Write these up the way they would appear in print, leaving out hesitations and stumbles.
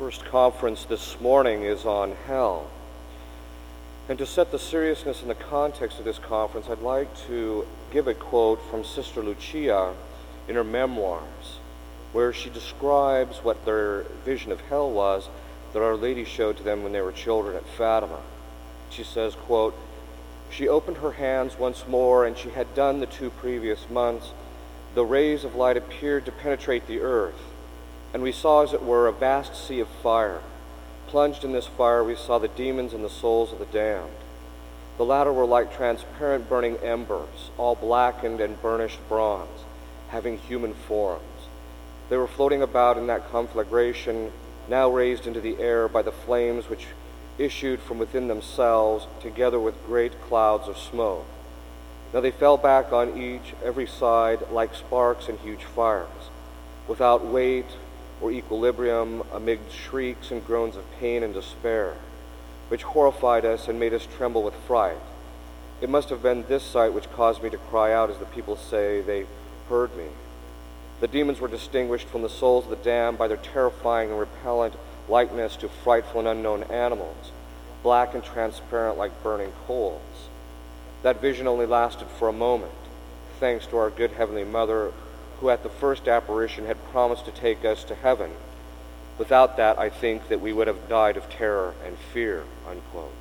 first conference this morning is on hell. And to set the seriousness and the context of this conference, I'd like to give a quote from Sister Lucia in her memoirs, where she describes what their vision of hell was that Our Lady showed to them when they were children at Fatima. She says, quote, "She opened her hands once more, and she had done the 2 previous months. The rays of light appeared to penetrate the earth, and we saw, as it were, a vast sea of fire. Plunged in this fire, we saw the demons and the souls of the damned. The latter were like transparent burning embers, all blackened and burnished bronze, having human forms. They were floating about in that conflagration, now raised into the air by the flames which issued from within themselves, together with great clouds of smoke. Now they fell back on every side, like sparks in huge fires, without weight or equilibrium, amid shrieks and groans of pain and despair, which horrified us and made us tremble with fright. It must have been this sight which caused me to cry out, as the people say they heard me. The demons were distinguished from the souls of the damned by their terrifying and repellent likeness to frightful and unknown animals, black and transparent like burning coals. That vision only lasted for a moment, thanks to our good Heavenly Mother, who at the first apparition had promised to take us to heaven. Without that, I think that we would have died of terror and fear," unquote.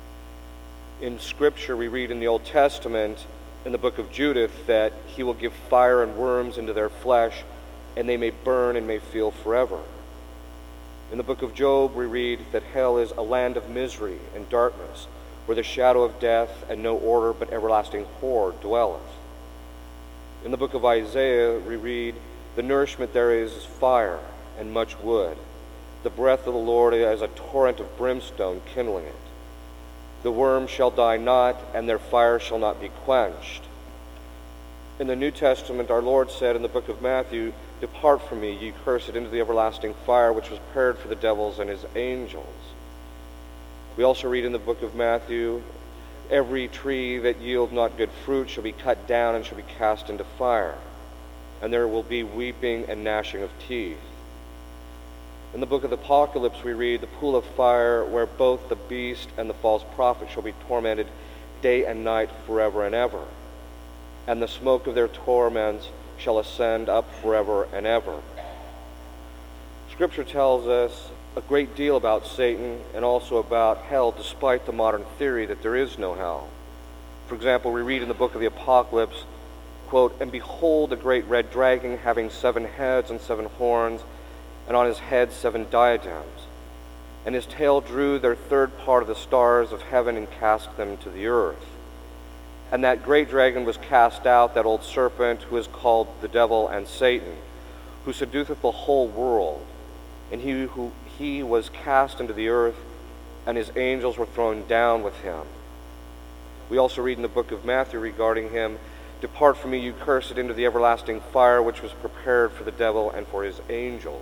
In Scripture, we read in the Old Testament, in the book of Judith, that He will give fire and worms into their flesh, and they may burn and may feel forever. In the book of Job, we read that hell is a land of misery and darkness, where the shadow of death and no order but everlasting horror dwelleth. In the book of Isaiah, we read, "The nourishment there is fire and much wood. The breath of the Lord is a torrent of brimstone kindling it. The worm shall die not, and their fire shall not be quenched." In the New Testament, our Lord said in the book of Matthew, "Depart from me, ye cursed, into the everlasting fire, which was prepared for the devils and his angels." We also read in the book of Matthew, "Every tree that yield not good fruit shall be cut down and shall be cast into fire, and there will be weeping and gnashing of teeth." In the book of the Apocalypse, we read, "The pool of fire, where both the beast and the false prophet shall be tormented day and night forever and ever. And the smoke of their torments shall ascend up forever and ever." Scripture tells us a great deal about Satan and also about hell, despite the modern theory that there is no hell. For example, we read in the book of the Apocalypse, quote, "And behold, a great red dragon, having 7 heads and 7 horns, and on his head 7 diadems. And his tail drew their 3rd part of the stars of heaven and cast them to the earth. And that great dragon was cast out, that old serpent, who is called the devil and Satan, who seduceth the whole world. And he was cast into the earth, and his angels were thrown down with him." We also read in the book of Matthew regarding him, "Depart from me, you cursed, into the everlasting fire, which was prepared for the devil and for his angels."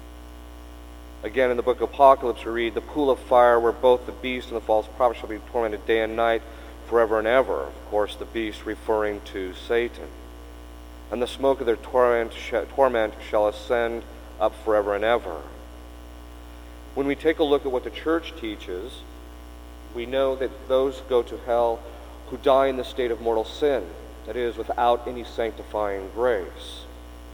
Again, in the book of Apocalypse, we read, "The pool of fire, where both the beast and the false prophet shall be tormented day and night forever and ever." Of course, the beast referring to Satan. "And the smoke of their torment shall ascend up forever and ever." When we take a look at what the Church teaches, we know that those go to hell who die in the state of mortal sin, that is, without any sanctifying grace.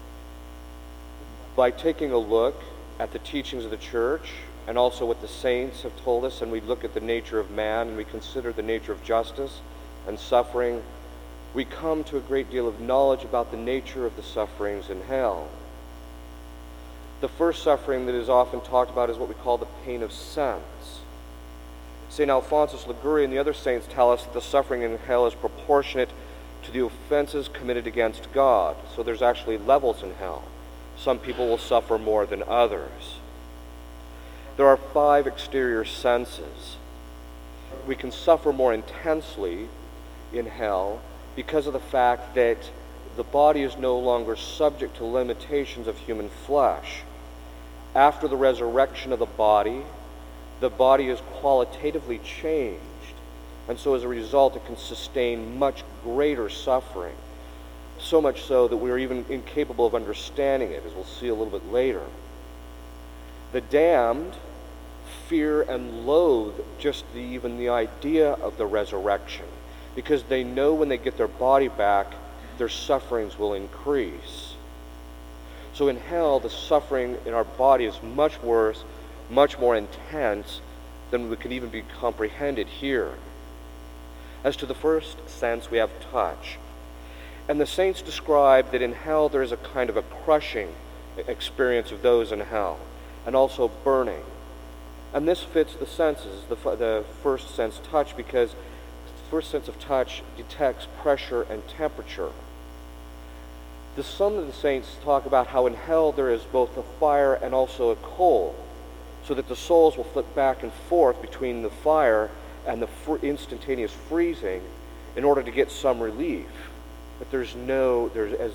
By taking a look at the teachings of the Church and also what the saints have told us, and we look at the nature of man and we consider the nature of justice and suffering, we come to a great deal of knowledge about the nature of the sufferings in hell. The first suffering that is often talked about is what we call the pain of sense. St. Alphonsus Liguori and the other saints tell us that the suffering in hell is proportionate to the offenses committed against God. So there's actually levels in hell. Some people will suffer more than others. There are 5 exterior senses. We can suffer more intensely in hell because of the fact that the body is no longer subject to limitations of human flesh. After the resurrection of the body is qualitatively changed, and so as a result it can sustain much greater suffering, so much so that we're even incapable of understanding it, as we'll see a little bit later. The damned fear and loathe just even the idea of the resurrection, because they know when they get their body back, their sufferings will increase. So in hell, the suffering in our body is much worse, much more intense than we can even be comprehended here. As to the first sense, we have touch. And the saints describe that in hell there is a kind of a crushing experience of those in hell, and also burning. And this fits the senses, the first sense, touch, because the first sense of touch detects pressure and temperature. Some of the saints talk about how in hell there is both a fire and also a coal, so that the souls will flip back and forth between the fire and the instantaneous freezing in order to get some relief. But there is no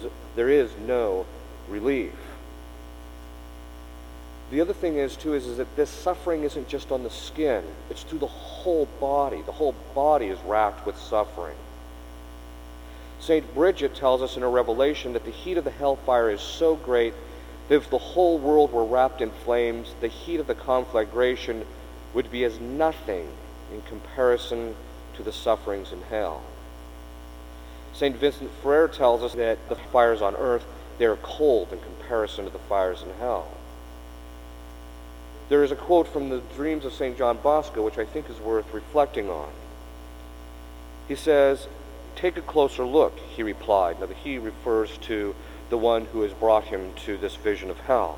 relief. The other thing is that this suffering isn't just on the skin, it's through the whole body. The whole body is racked with suffering. St. Bridget tells us in her Revelation that the heat of the hellfire is so great that if the whole world were wrapped in flames, the heat of the conflagration would be as nothing in comparison to the sufferings in hell. St. Vincent Ferrer tells us that the fires on earth, they are cold in comparison to the fires in hell. There is a quote from the Dreams of St. John Bosco, which I think is worth reflecting on. He says, "Take a closer look," he replied. Now, he refers to the one who has brought him to this vision of hell.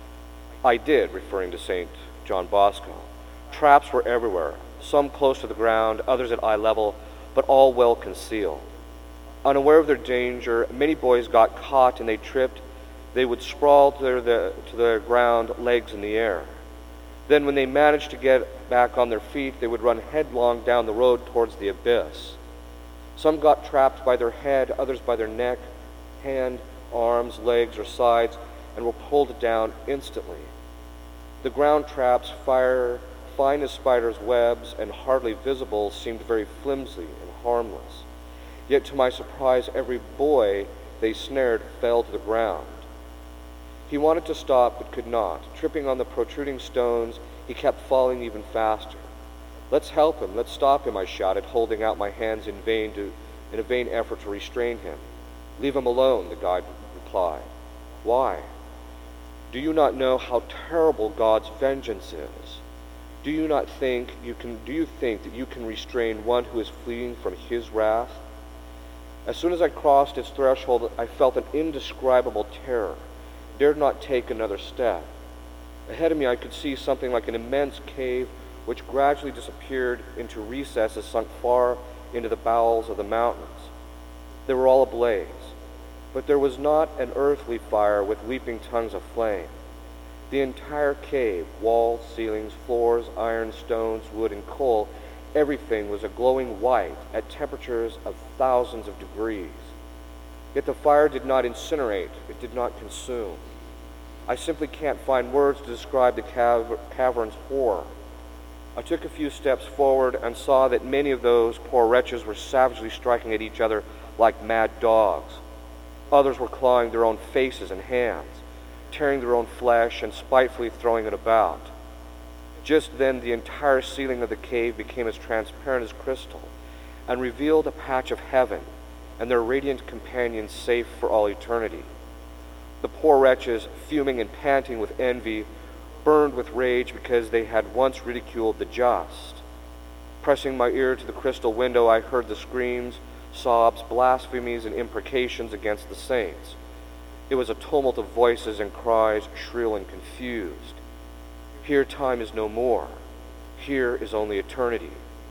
"I did," referring to St. John Bosco. "Traps were everywhere, some close to the ground, others at eye level, but all well concealed. Unaware of their danger, many boys got caught and they tripped. They would sprawl to the ground, legs in the air. Then when they managed to get back on their feet, they would run headlong down the road towards the abyss. Some got trapped by their head, others by their neck, hand, arms, legs, or sides, and were pulled down instantly. The ground traps, fine as spiders' webs and hardly visible, seemed very flimsy and harmless. Yet to my surprise, every boy they snared fell to the ground. He wanted to stop, but could not. Tripping on the protruding stones, he kept falling even faster. 'Let's help him, let's stop him,' I shouted, holding out my hands in a vain effort to restrain him. 'Leave him alone,' the guide replied. 'Why? Do you not know how terrible God's vengeance is? Do you think that you can restrain one who is fleeing from his wrath?' As soon as I crossed its threshold, I felt an indescribable terror, dared not take another step. Ahead of me I could see something like an immense cave which gradually disappeared into recesses sunk far into the bowels of the mountains. They were all ablaze, but there was not an earthly fire with leaping tongues of flame. The entire cave, walls, ceilings, floors, iron, stones, wood, and coal, everything was a glowing white at temperatures of thousands of degrees. Yet the fire did not incinerate, it did not consume. I simply can't find words to describe the cavern's horror. I took a few steps forward and saw that many of those poor wretches were savagely striking at each other like mad dogs. Others were clawing their own faces and hands, tearing their own flesh and spitefully throwing it about. Just then the entire ceiling of the cave became as transparent as crystal and revealed a patch of heaven and their radiant companions safe for all eternity. The poor wretches, fuming and panting with envy, burned with rage because they had once ridiculed the just. Pressing my ear to the crystal window, I heard the screams, sobs, blasphemies, and imprecations against the saints. It was a tumult of voices and cries, shrill and confused. Here time is no more. Here is only eternity.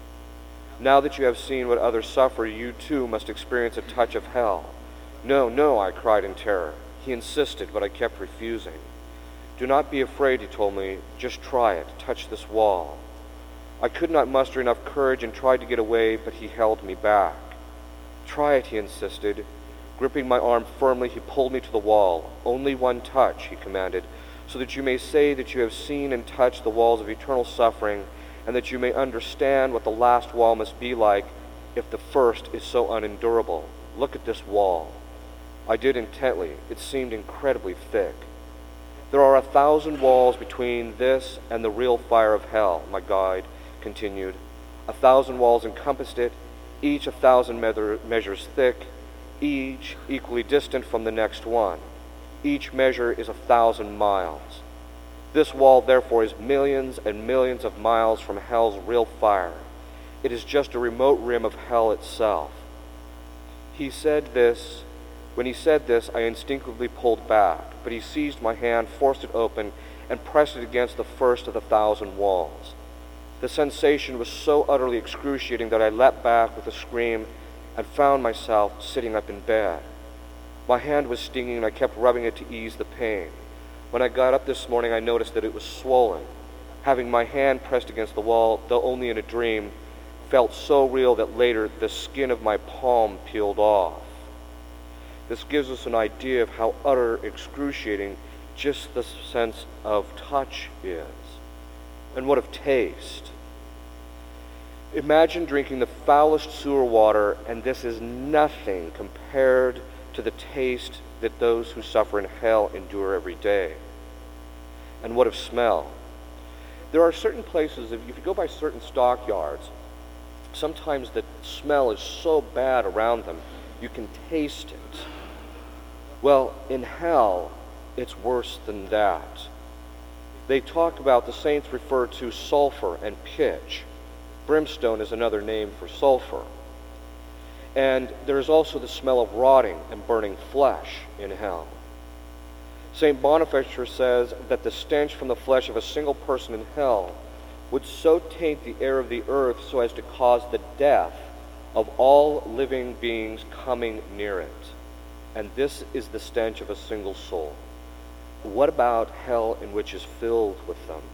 Now that you have seen what others suffer, you too must experience a touch of hell. No, no, I cried in terror. He insisted, but I kept refusing. Do not be afraid, he told me. Just try it. Touch this wall. I could not muster enough courage and tried to get away, but he held me back. Try it, he insisted. Gripping my arm firmly, he pulled me to the wall. Only one touch, he commanded, so that you may say that you have seen and touched the walls of eternal suffering, and that you may understand what the last wall must be like if the first is so unendurable. Look at this wall. I did intently. It seemed incredibly thick. There are 1,000 walls between this and the real fire of hell, my guide continued. 1,000 walls encompassed it, each 1,000 measures thick, each equally distant from the next one. Each measure is 1,000 miles. This wall, therefore, is millions and millions of miles from hell's real fire. It is just a remote rim of hell itself. When he said this, I instinctively pulled back, but he seized my hand, forced it open, and pressed it against the first of the 1,000 walls. The sensation was so utterly excruciating that I leapt back with a scream and found myself sitting up in bed. My hand was stinging, and I kept rubbing it to ease the pain. When I got up this morning, I noticed that it was swollen. Having my hand pressed against the wall, though only in a dream, felt so real that later the skin of my palm peeled off. This gives us an idea of how utter excruciating just the sense of touch is. And what of taste? Imagine drinking the foulest sewer water, and this is nothing compared to the taste that those who suffer in hell endure every day. And what of smell? There are certain places, if you go by certain stockyards, sometimes the smell is so bad around them, you can taste it. Well, in hell, it's worse than that. They talk about, the saints refer to sulfur and pitch. Brimstone is another name for sulfur. And there is also the smell of rotting and burning flesh in hell. St. Bonaventure says that the stench from the flesh of a single person in hell would so taint the air of the earth so as to cause the death of all living beings coming near it. And this is the stench of a single soul. What about hell in which is filled with them?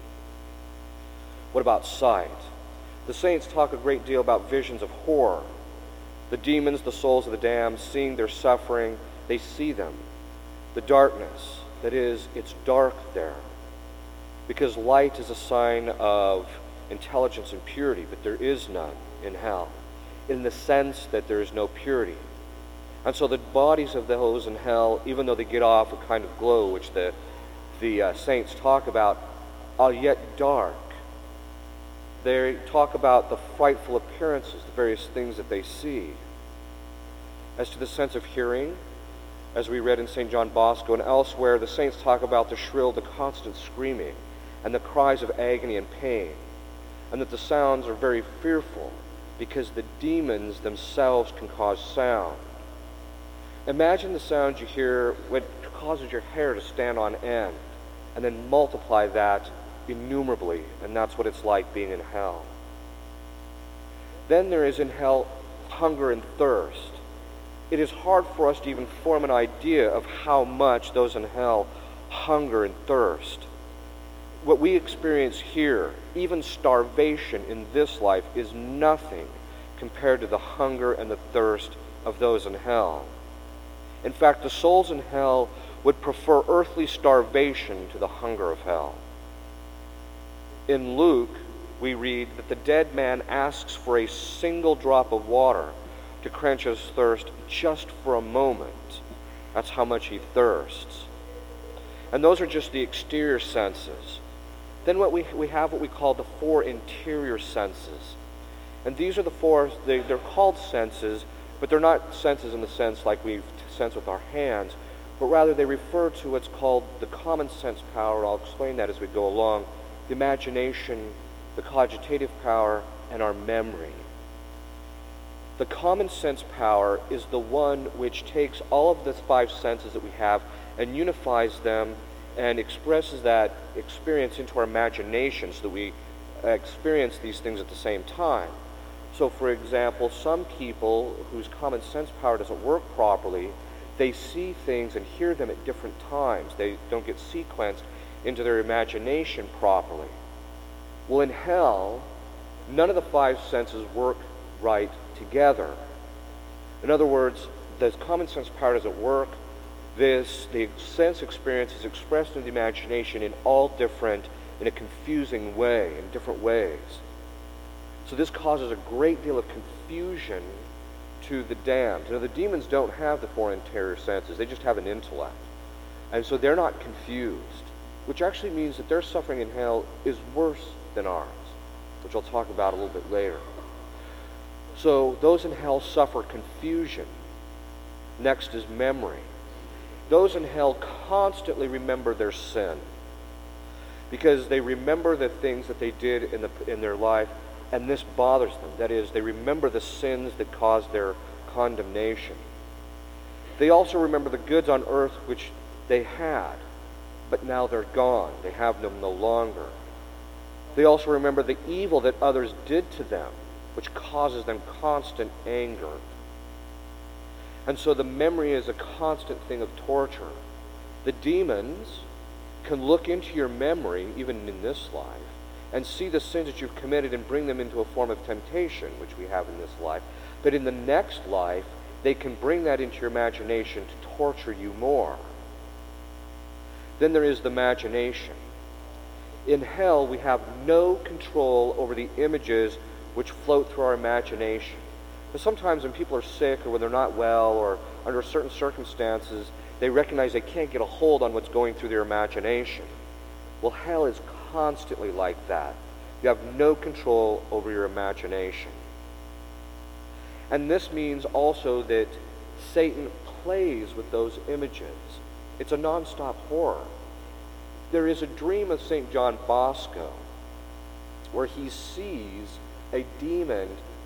What about sight? The saints talk a great deal about visions of horror. The demons, the souls of the damned, seeing their suffering, they see them. The darkness, that is, it's dark there. Because light is a sign of intelligence and purity, but there is none in hell, in the sense that there is no purity. And so the bodies of those in hell, even though they get off a kind of glow, which the saints talk about, are yet dark. They talk about the frightful appearances, the various things that they see. As to the sense of hearing, as we read in St. John Bosco and elsewhere, the saints talk about the shrill, the constant screaming, and the cries of agony and pain, and that the sounds are very fearful because the demons themselves can cause sound. Imagine the sounds you hear when it causes your hair to stand on end, and then multiply that innumerably, and that's what it's like being in hell. Then there is in hell hunger and thirst. It is hard for us to even form an idea of how much those in hell hunger and thirst. What we experience here, even starvation in this life, is nothing compared to the hunger and the thirst of those in hell. In fact, the souls in hell would prefer earthly starvation to the hunger of hell. In Luke, we read that the dead man asks for a single drop of water to quench his thirst just for a moment. That's how much he thirsts. And those are just the exterior senses. Then we have what we call the four interior senses. And these are the four, they're called senses, but they're not senses in the sense like we sense with our hands, but rather they refer to what's called the common sense power. I'll explain that as we go along. The imagination, the cogitative power, and our memory. The common sense power is the one which takes all of the five senses that we have and unifies them and expresses that experience into our imagination so that we experience these things at the same time. So, for example, some people whose common sense power doesn't work properly, they see things and hear them at different times. They don't get sequenced into their imagination properly. Well, in hell, none of the five senses work right together. In other words, the common sense power doesn't work. The sense experience is expressed in the imagination in a confusing way, in different ways. So this causes a great deal of confusion to the damned. You know, the demons don't have the four interior senses. They just have an intellect. And so they're not confused. which actually means that their suffering in hell is worse than ours, which I'll talk about a little bit later. So those in hell suffer confusion. Next is memory. Those in hell constantly remember their sin because they remember the things that they did in their life, and this bothers them. That is, they remember the sins that caused their condemnation. They also remember the goods on earth which they had, but now they're gone. They have them no longer. They also remember the evil that others did to them, which causes them constant anger. And so the memory is a constant thing of torture. The demons can look into your memory, even in this life, and see the sins that you've committed and bring them into a form of temptation, which we have in this life. But in the next life, they can bring that into your imagination to torture you more. Then there is the imagination. In hell, we have no control over the images which float through our imagination. But sometimes when people are sick or when they're not well or under certain circumstances, they recognize they can't get a hold on what's going through their imagination. Well, hell is constantly like that. You have no control over your imagination. And this means also that Satan plays with those images. It's a non-stop horror. There is a dream of St. John Bosco where he sees a demon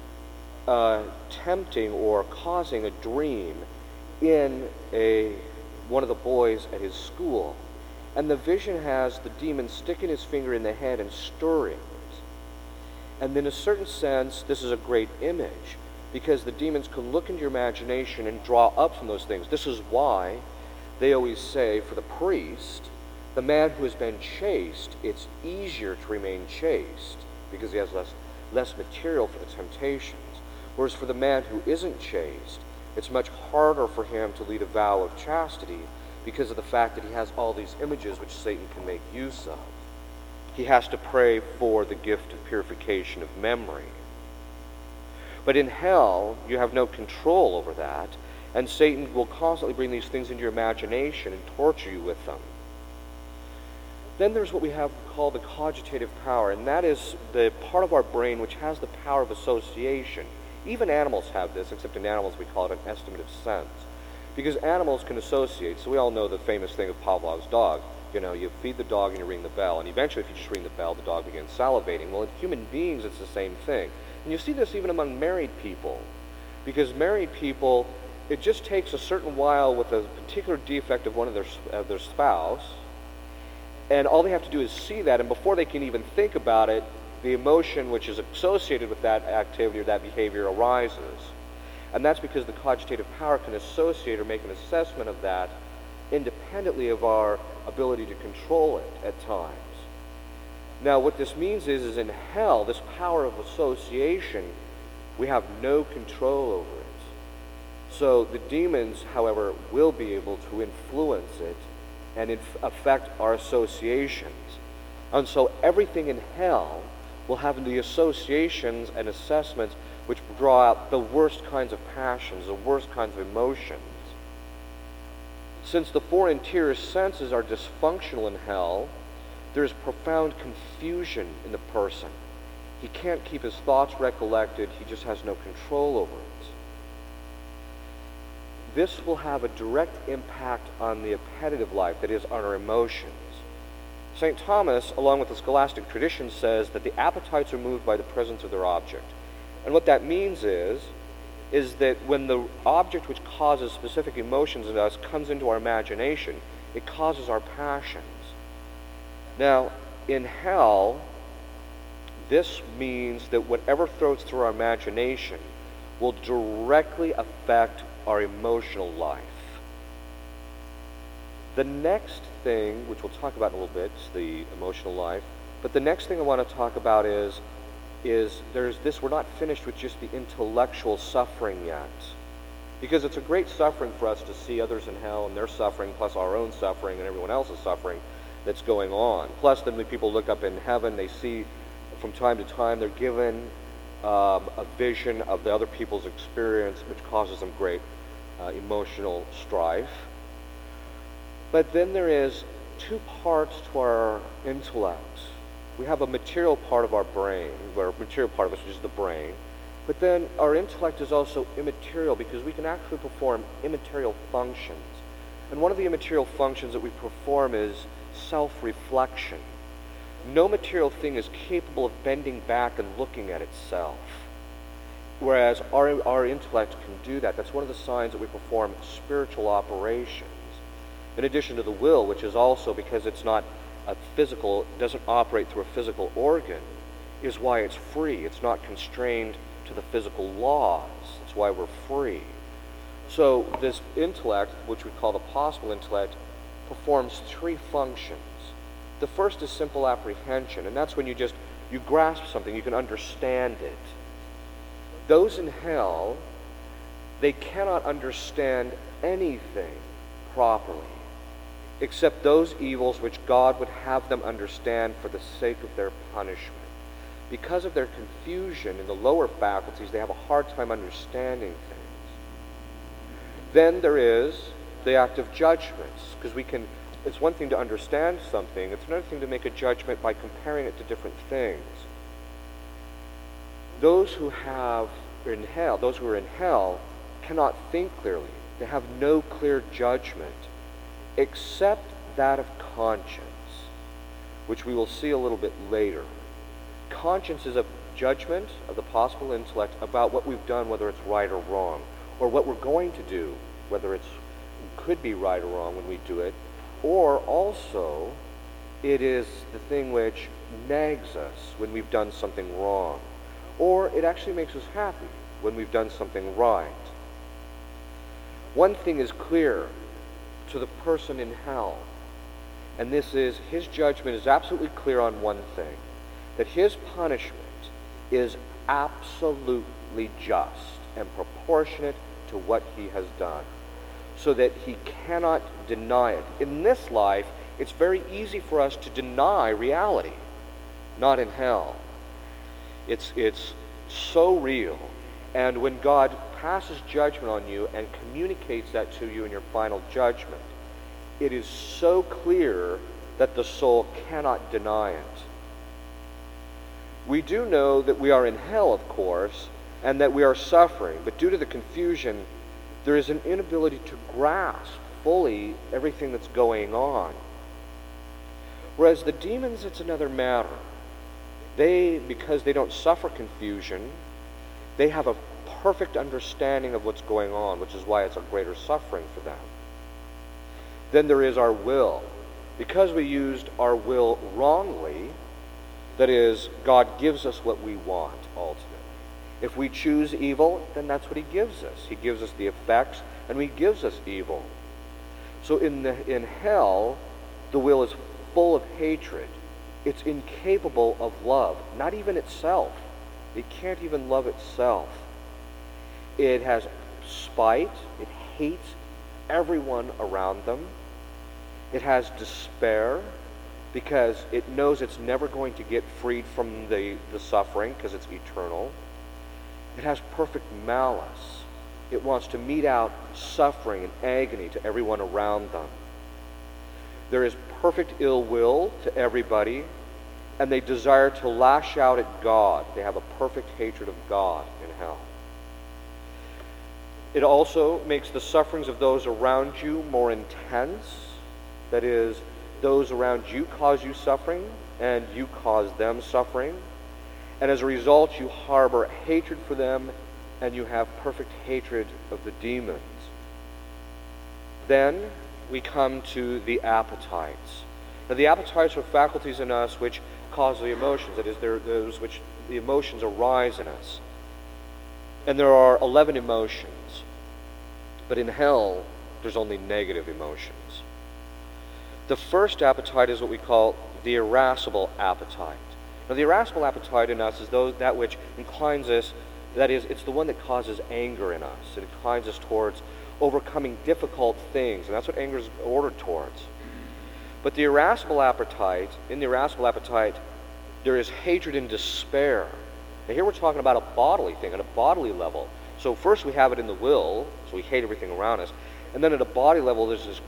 tempting or causing a dream in one of the boys at his school. And the vision has the demon sticking his finger in the head and stirring it. And in a certain sense, this is a great image, because the demons can look into your imagination and draw up from those things. This is why they always say, for the priest, the man who has been chaste, it's easier to remain chaste because he has less material for the temptations. Whereas for the man who isn't chaste, it's much harder for him to lead a vow of chastity because of the fact that he has all these images which Satan can make use of. He has to pray for the gift of purification of memory. But in hell, you have no control over that, and Satan will constantly bring these things into your imagination and torture you with them. Then there's what we have called the cogitative power, and that is the part of our brain which has the power of association. Even animals have this, except in animals we call it an estimative sense. Because animals can associate, so we all know the famous thing of Pavlov's dog. You know, you feed the dog and you ring the bell, and eventually if you just ring the bell, the dog begins salivating. Well, in human beings it's the same thing. And you see this even among married people. Because married people, it just takes a certain while with a particular defect of one of their spouse, and all they have to do is see that, and before they can even think about it, the emotion which is associated with that activity or that behavior arises. And that's because the cogitative power can associate or make an assessment of that independently of our ability to control it at times. Now, what this means is in hell, this power of association, we have no control over it. So the demons, however, will be able to influence it and affect our associations. And so everything in hell will have the associations and assessments which draw out the worst kinds of passions, the worst kinds of emotions. Since the four interior senses are dysfunctional in hell, there is profound confusion in the person. He can't keep his thoughts recollected, he just has no control over it. This will have a direct impact on the appetitive life, that is, on our emotions. St. Thomas, along with the scholastic tradition, says that the appetites are moved by the presence of their object. And what that means is that when the object which causes specific emotions in us comes into our imagination, it causes our passions. Now, in hell, this means that whatever flows through our imagination will directly affect our emotional life. The next thing, which we'll talk about in a little bit, is the emotional life. But the next thing I want to talk about is there's this, we're not finished with just the intellectual suffering yet. Because it's a great suffering for us to see others in hell and their suffering, plus our own suffering and everyone else's suffering that's going on. Plus, then when people look up in heaven, they see from time to time, they're given a vision of the other people's experience, which causes them great emotional strife. But then there is two parts to our intellect. We have a material part of our brain, where a material part of us is the brain, but then our intellect is also immaterial because we can actually perform immaterial functions. And one of the immaterial functions that we perform is self-reflection. No material thing is capable of bending back and looking at itself, whereas our intellect can do that. That's one of the signs that we perform spiritual operations. In addition to the will, which is also, because it's not a physical, doesn't operate through a physical organ, is why it's free. It's not constrained to the physical laws. That's why we're free. So this intellect, which we call the possible intellect, performs three functions. The first is simple apprehension, and that's when you grasp something, you can understand it. Those in hell, they cannot understand anything properly, except those evils which God would have them understand for the sake of their punishment. Because of their confusion in the lower faculties, they have a hard time understanding things. Then there is the act of judgments, because it's one thing to understand something, it's another thing to make a judgment by comparing it to different things. Those who are in hell cannot think clearly. They have no clear judgment, except that of conscience, which we will see a little bit later. Conscience is a judgment of the possible intellect about what we've done, whether it's right or wrong, or what we're going to do, whether it could be right or wrong when we do it, or also it is the thing which nags us when we've done something wrong, or it actually makes us happy when we've done something right. One thing is clear to the person in hell, and this is his judgment is absolutely clear on one thing, that his punishment is absolutely just and proportionate to what he has done, so that he cannot deny it. In this life, it's very easy for us to deny reality. Not in hell. It's so real. And when God passes judgment on you and communicates that to you in your final judgment, it is so clear that the soul cannot deny it. We do know that we are in hell, of course, and that we are suffering, but due to the confusion, there is an inability to grasp fully everything that's going on. Whereas the demons, it's another matter. Because they don't suffer confusion, they have a perfect understanding of what's going on, which is why it's a greater suffering for them. Then there is our will. Because we used our will wrongly, that is, God gives us what we want, ultimately. If we choose evil, then that's what he gives us. He gives us the effects, and he gives us evil. So in hell, the will is full of hatred. It's incapable of love, not even itself. It can't even love itself. It has spite. It hates everyone around them. It has despair, because it knows it's never going to get freed from the suffering, because it's eternal. It has perfect malice. It wants to mete out suffering and agony to everyone around them. There is perfect ill will to everybody, and they desire to lash out at God. They have a perfect hatred of God in hell. It also makes the sufferings of those around you more intense. That is, those around you cause you suffering, and you cause them suffering. And as a result, you harbor hatred for them, and you have perfect hatred of the demons. Then we come to the appetites. Now, the appetites are faculties in us which cause the emotions. That is, they're those which the emotions arise in us. And there are 11 emotions. But in hell, there's only negative emotions. The first appetite is what we call the irascible appetite. Now, the irascible appetite in us is that which inclines us, that is, it's the one that causes anger in us. It inclines us towards overcoming difficult things, and that's what anger is ordered towards. But the irascible appetite, in the irascible appetite, there is hatred and despair. Now, here we're talking about a bodily thing, at a bodily level. So first we have it in the will, so we hate everything around us. And then at a body level, there's this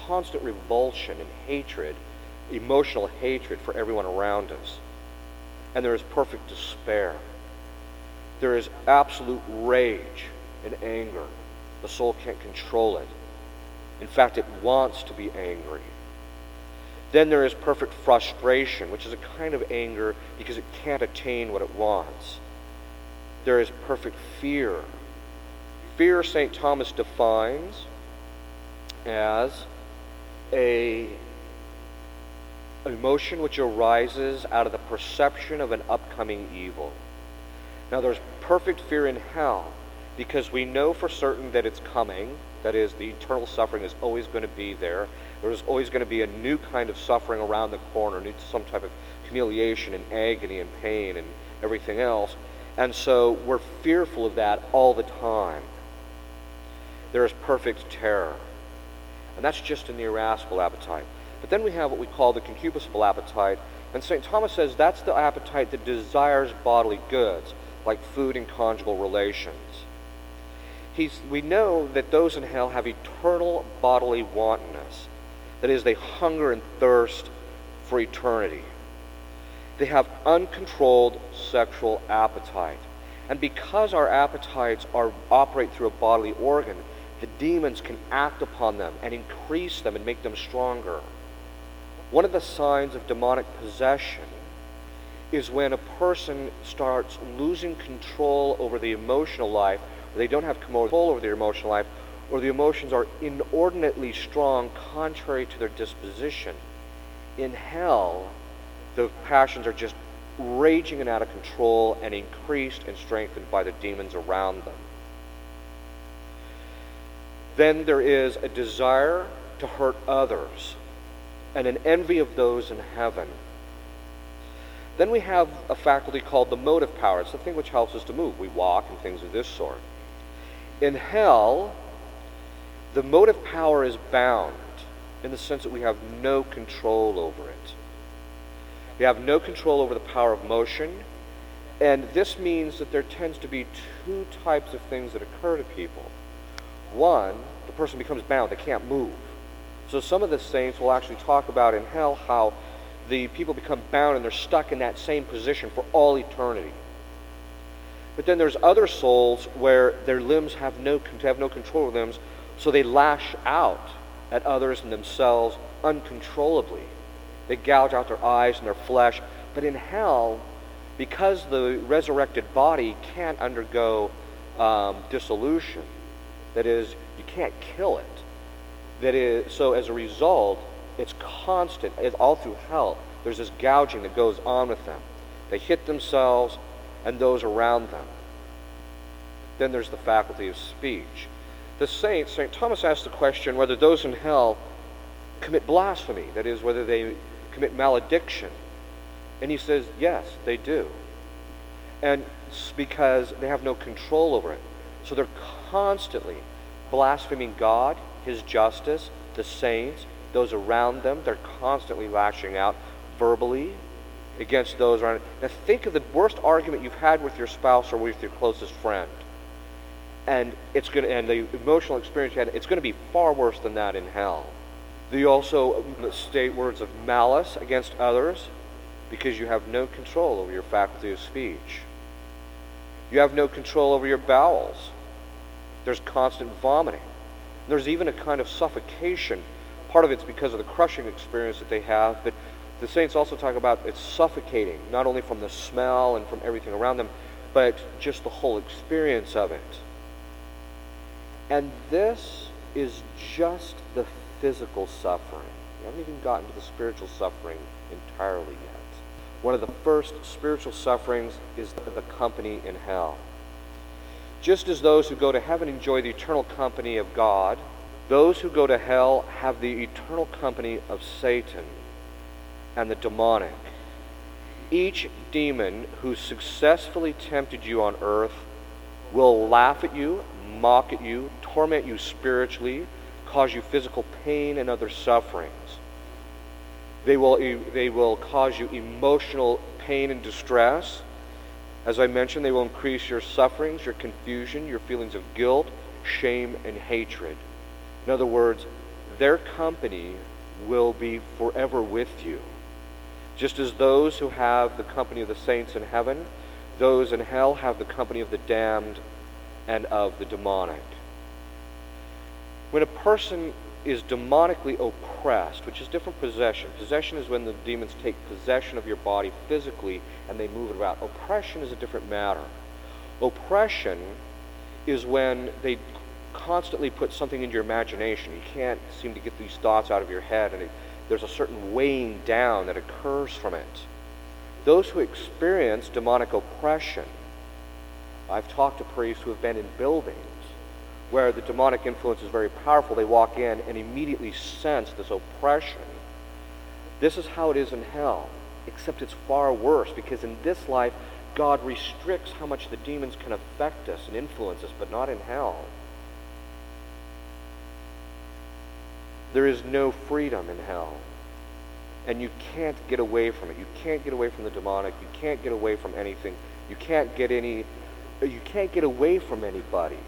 constant revulsion and hatred, emotional hatred for everyone around us. And there is perfect despair. There is absolute rage and anger. The soul can't control it. In fact, it wants to be angry. Then there is perfect frustration, which is a kind of anger because it can't attain what it wants. There is perfect fear. Fear, St. Thomas defines as an emotion which arises out of the perception of an upcoming evil. Now, there's perfect fear in hell because we know for certain that it's coming. That is, the eternal suffering is always going to be there. There's always going to be a new kind of suffering around the corner, some type of humiliation and agony and pain and everything else. And so we're fearful of that all the time. There is perfect terror. And that's just in the irascible appetite. But then we have what we call the concupiscible appetite. And St. Thomas says that's the appetite that desires bodily goods, like food and conjugal relations. We know that those in hell have eternal bodily wantonness. That is, they hunger and thirst for eternity. They have uncontrolled sexual appetite. And because our appetites operate through a bodily organ, the demons can act upon them and increase them and make them stronger. One of the signs of demonic possession is when a person starts losing control over the emotional life, or they don't have control over their emotional life, or the emotions are inordinately strong contrary to their disposition. In hell, the passions are just raging and out of control and increased and strengthened by the demons around them. Then there is a desire to hurt others and an envy of those in heaven. Then we have a faculty called the motive power. It's the thing which helps us to move. We walk and things of this sort. In hell, the motive power is bound in the sense that we have no control over it. We have no control over the power of motion, and this means that there tends to be two types of things that occur to people. One, the person becomes bound, they can't move. So some of the saints will actually talk about in hell how the people become bound and they're stuck in that same position for all eternity. But then there's other souls where their limbs have no control of limbs, so they lash out at others and themselves uncontrollably. They gouge out their eyes and their flesh. But in hell, because the resurrected body can't undergo dissolution, that is, you can't kill it. So as a result, it's constant. All through hell, there's this gouging that goes on with them. They hit themselves and those around them. Then there's the faculty of speech. The saints, St. Thomas asked the question whether those in hell commit blasphemy, that is, whether they commit malediction. And he says, yes, they do. And it's because they have no control over it. So they're constantly blaspheming God, His justice, the saints, those around them. They're constantly lashing out verbally against those around. Now think of the worst argument you've had with your spouse or with your closest friend. And the emotional experience you had, it's going to be far worse than that in hell. They also state words of malice against others because you have no control over your faculty of speech. You have no control over your bowels. There's constant vomiting. There's even a kind of suffocation. Part of it's because of the crushing experience that they have, but the saints also talk about it's suffocating, not only from the smell and from everything around them, but just the whole experience of it. And this is just the physical suffering. We haven't even gotten to the spiritual suffering entirely yet. One of the first spiritual sufferings is the company in hell. Just as those who go to heaven enjoy the eternal company of God, those who go to hell have the eternal company of Satan and the demonic. Each demon who successfully tempted you on earth will laugh at you, mock at you, torment you spiritually, cause you physical pain and other sufferings. They will cause you emotional pain and distress. As I mentioned, they will increase your sufferings, your confusion, your feelings of guilt, shame, and hatred. In other words, their company will be forever with you. Just as those who have the company of the saints in heaven, those in hell have the company of the damned and of the demonic. When a person is demonically oppressed, which is different possession. Possession is when the demons take possession of your body physically and they move it around. Oppression is a different matter. Oppression is when they constantly put something into your imagination. You can't seem to get these thoughts out of your head, and there's a certain weighing down that occurs from it. Those who experience demonic oppression, I've talked to priests who have been in buildings where the demonic influence is very powerful. They walk in and immediately sense this oppression. This is how it is in hell, except it's far worse, because in this life, God restricts how much the demons can affect us and influence us, but not in hell. There is no freedom in hell. And you can't get away from it. You can't get away from the demonic. You can't get away from anything. You can't get away from anybody.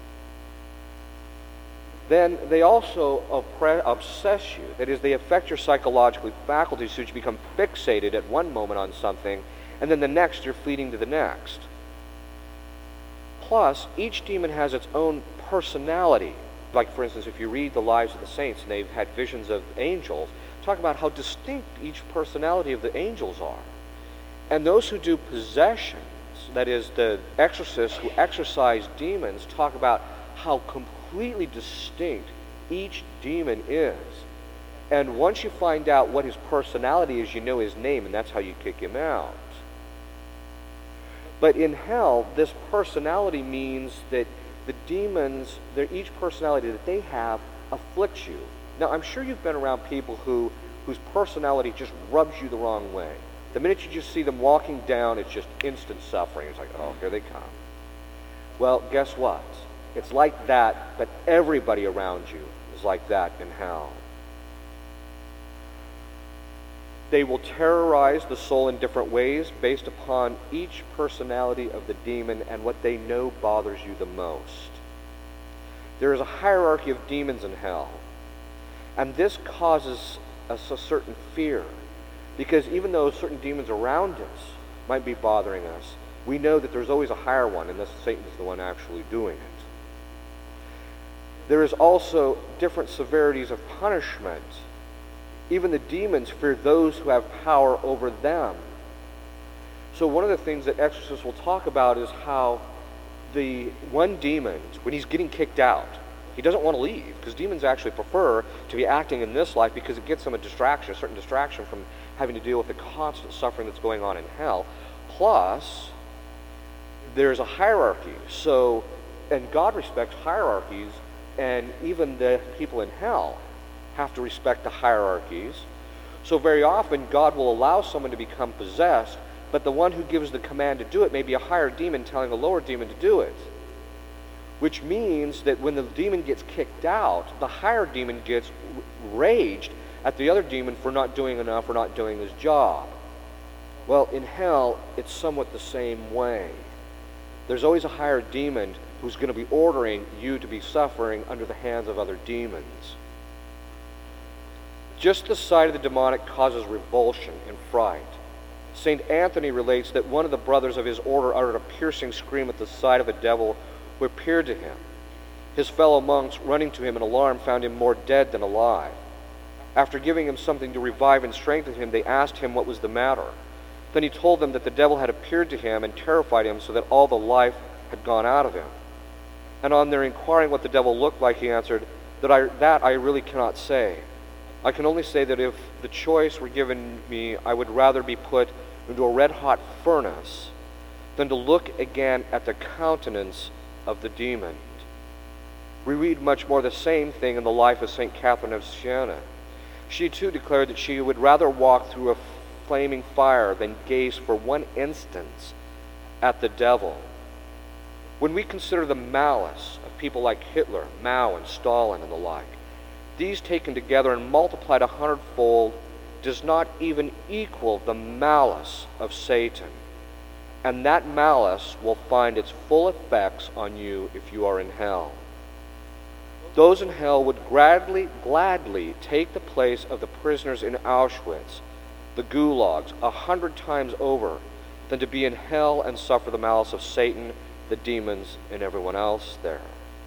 Then they also obsess you. That is, they affect your psychological faculties so that you become fixated at one moment on something, and then the next you're fleeting to the next. Plus, each demon has its own personality. Like, for instance, if you read the lives of the saints and they've had visions of angels, talk about how distinct each personality of the angels are. And those who do possessions, that is, the exorcists who exorcise demons, talk about how completely distinct each demon is. And once you find out what his personality is, you know his name, and that's how you kick him out. But in hell, this personality means that the demons, each personality that they have afflicts you. Now, I'm sure you've been around people whose personality just rubs you the wrong way. The minute you just see them walking down, it's just instant suffering. It's like, oh, here they come. Well, guess what? It's like that, but everybody around you is like that in hell. They will terrorize the soul in different ways based upon each personality of the demon and what they know bothers you the most. There is a hierarchy of demons in hell, and this causes us a certain fear, because even though certain demons around us might be bothering us, we know that there's always a higher one, and Satan is the one actually doing it. There is also different severities of punishment. Even the demons fear those who have power over them. So one of the things that exorcists will talk about is how the one demon, when he's getting kicked out, he doesn't want to leave, because demons actually prefer to be acting in this life because it gets them a certain distraction from having to deal with the constant suffering that's going on in hell. Plus, there's a hierarchy. So, and God respects hierarchies, and even the people in hell have to respect the hierarchies. So very often God will allow someone to become possessed, but the one who gives the command to do it may be a higher demon telling a lower demon to do it. Which means that when the demon gets kicked out, the higher demon gets raged at the other demon for not doing enough or not doing his job. Well, in hell, it's somewhat the same way. There's always a higher demon who's going to be ordering you to be suffering under the hands of other demons. Just the sight of the demonic causes revulsion and fright. St. Anthony relates that one of the brothers of his order uttered a piercing scream at the sight of a devil who appeared to him. His fellow monks, running to him in alarm, found him more dead than alive. After giving him something to revive and strengthen him, they asked him what was the matter. Then he told them that the devil had appeared to him and terrified him so that all the life had gone out of him. And on their inquiring what the devil looked like, he answered, that I really cannot say. I can only say that if the choice were given me, I would rather be put into a red-hot furnace than to look again at the countenance of the demon. We read much more the same thing in the life of St. Catherine of Siena. She too declared that she would rather walk through a flaming fire than gaze for one instant at the devil. When we consider the malice of people like Hitler, Mao, and Stalin and the like, these taken together and multiplied 100-fold does not even equal the malice of Satan. And that malice will find its full effects on you if you are in hell. those in hell would gladly take the place of the prisoners in Auschwitz, the gulags, 100 times over, than to be in hell and suffer the malice of Satan, the demons, and everyone else there.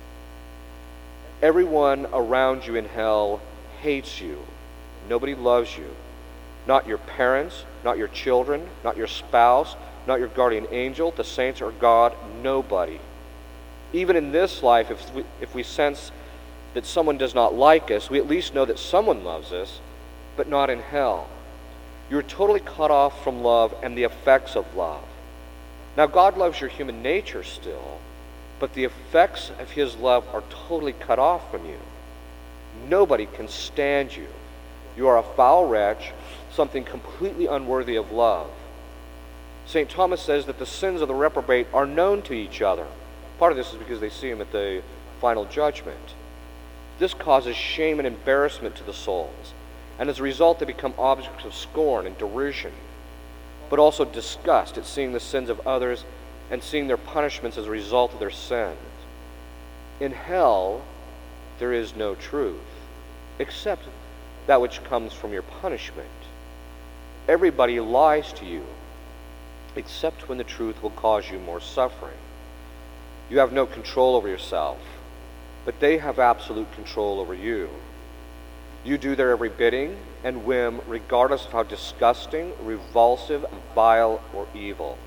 Everyone around you in hell hates you. Nobody loves you. Not your parents, not your children, not your spouse, not your guardian angel, the saints, or God. Nobody. Even in this life, if we sense that someone does not like us, we at least know that someone loves us, but not in hell. You're totally cut off from love and the effects of love. Now, God loves your human nature still, but the effects of his love are totally cut off from you. Nobody can stand you. You are a foul wretch, something completely unworthy of love. St. Thomas says that the sins of the reprobate are known to each other. Part of this is because they see him at the final judgment. This causes shame and embarrassment to the souls, and as a result they become objects of scorn and derision, but also disgust at seeing the sins of others and seeing their punishments as a result of their sins. In hell, there is no truth, except that which comes from your punishment. Everybody lies to you, except when the truth will cause you more suffering. You have no control over yourself, but they have absolute control over you. You do their every bidding and whim, regardless of how disgusting, revulsive, vile, or evil.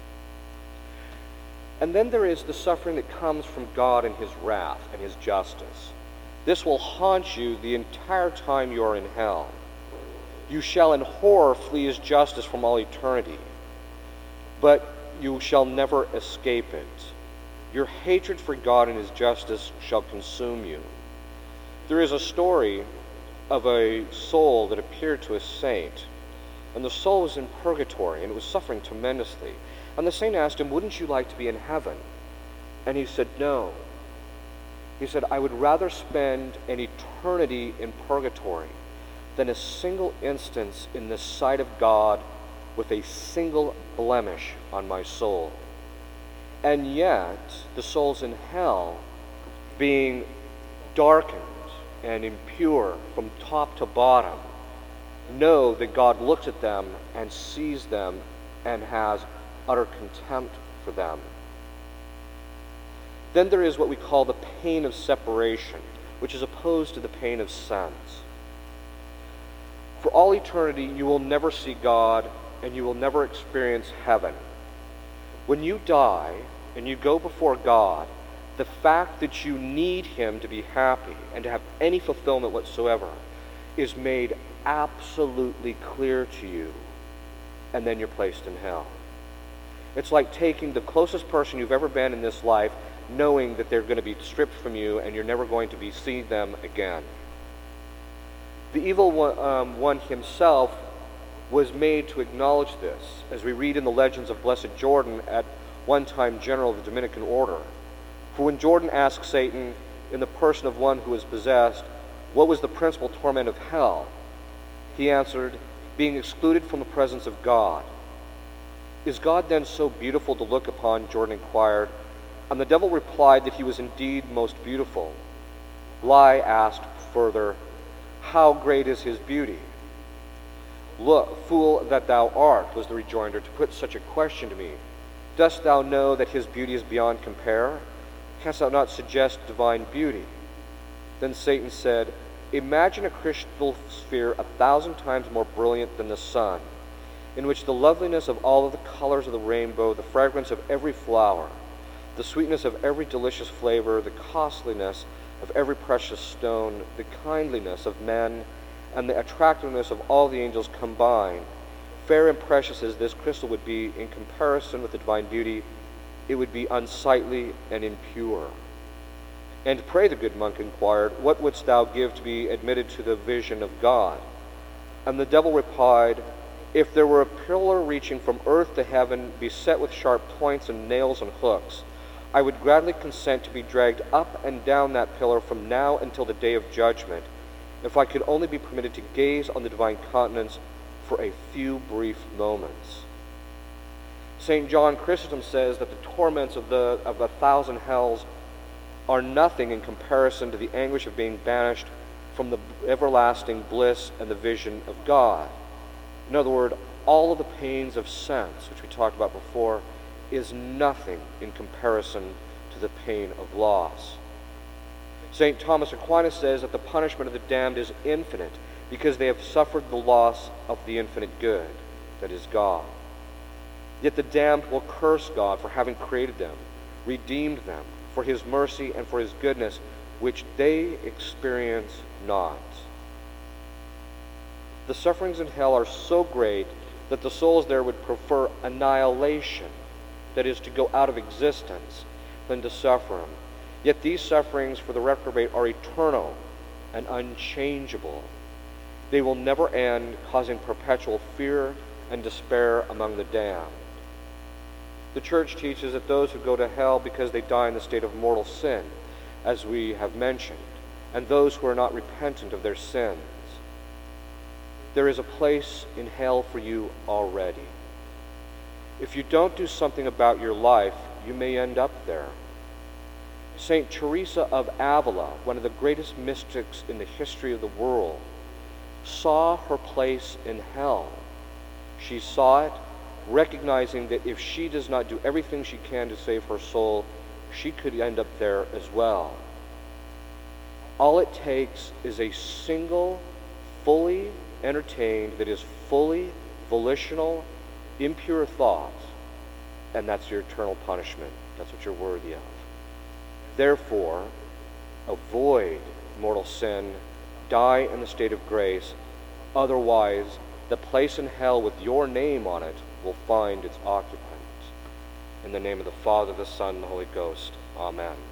And then there is the suffering that comes from God and his wrath and his justice. This will haunt you the entire time you are in hell. You shall in horror flee his justice from all eternity, but you shall never escape it. Your hatred for God and his justice shall consume you. There is a story of a soul that appeared to a saint, and the soul was in purgatory, and it was suffering tremendously. And the saint asked him, "Wouldn't you like to be in heaven?" And he said, "No." He said, "I would rather spend an eternity in purgatory than a single instance in the sight of God with a single blemish on my soul." And yet, the souls in hell, being darkened and impure from top to bottom, know that God looks at them and sees them and has utter contempt for them. Then there is what we call the pain of separation, which is opposed to the pain of sins. For all eternity, you will never see God, and you will never experience heaven. When you die and you go before God, the fact that you need him to be happy and to have any fulfillment whatsoever is made absolutely clear to you, and then you're placed in hell. It's like taking the closest person you've ever been in this life, knowing that they're going to be stripped from you and you're never going to be seeing them again. The evil one himself was made to acknowledge this, as we read in the legends of Blessed Jordan, at one time general of the Dominican order. For when Jordan asked Satan, in the person of one who was possessed, what was the principal torment of hell, he answered, being excluded from the presence of God. Is God then so beautiful to look upon? Jordan inquired. And the devil replied that he was indeed most beautiful. Lie asked further, how great is his beauty? Look, fool that thou art, was the rejoinder, to put such a question to me. Dost thou know that his beauty is beyond compare? Canst thou not suggest divine beauty? Then Satan said, imagine a crystal sphere 1,000 times more brilliant than the sun, in which the loveliness of all of the colors of the rainbow, the fragrance of every flower, the sweetness of every delicious flavor, the costliness of every precious stone, the kindliness of men, and the attractiveness of all the angels combined, fair and precious as this crystal would be in comparison with the divine beauty, it would be unsightly and impure. And pray, the good monk inquired, what wouldst thou give to be admitted to the vision of God? And the devil replied, if there were a pillar reaching from earth to heaven, beset with sharp points and nails and hooks, I would gladly consent to be dragged up and down that pillar from now until the day of judgment, if I could only be permitted to gaze on the divine countenance for a few brief moments. St. John Chrysostom says that the torments of 1,000 hells are nothing in comparison to the anguish of being banished from the everlasting bliss and the vision of God. In other words, all of the pains of sense, which we talked about before, is nothing in comparison to the pain of loss. St. Thomas Aquinas says that the punishment of the damned is infinite because they have suffered the loss of the infinite good, that is God. Yet the damned will curse God for having created them, redeemed them, for his mercy and for his goodness, which they experience not. The sufferings in hell are so great that the souls there would prefer annihilation, that is, to go out of existence, than to suffer them. Yet these sufferings for the reprobate are eternal and unchangeable. They will never end, causing perpetual fear and despair among the damned. The Church teaches that those who go to hell because they die in the state of mortal sin, as we have mentioned, and those who are not repentant of their sins, there is a place in hell for you already. If you don't do something about your life, you may end up there. St. Teresa of Avila, one of the greatest mystics in the history of the world, saw her place in hell. She saw it, recognizing that if she does not do everything she can to save her soul, she could end up there as well. All it takes is a single, fully entertained, that is fully volitional, impure thought, and that's your eternal punishment. That's what you're worthy of. Therefore, avoid mortal sin, die in the state of grace, otherwise the place in hell with your name on it will find its occupant. In the name of the Father, the Son, and the Holy Ghost. Amen.